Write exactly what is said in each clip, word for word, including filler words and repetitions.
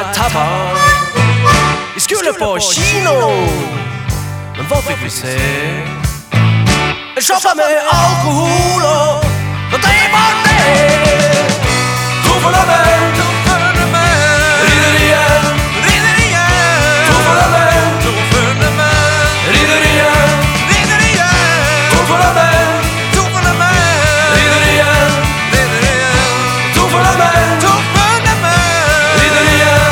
tapper. Vi skulle på kino, men hva fikk vi se? En shopper med alkohol og Hva driver det? To for lammen, to for lammen, rider igjen, rider igjen. To for lammen, to for lammen, rider igjen, rider igjen. To for lammen, to for lammen, rider igjen, rider igjen. To for lammen, to for lammen, rider igjen.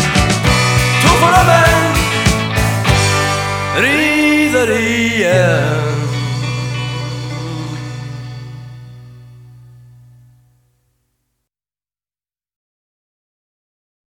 To for lammen, rider igjen.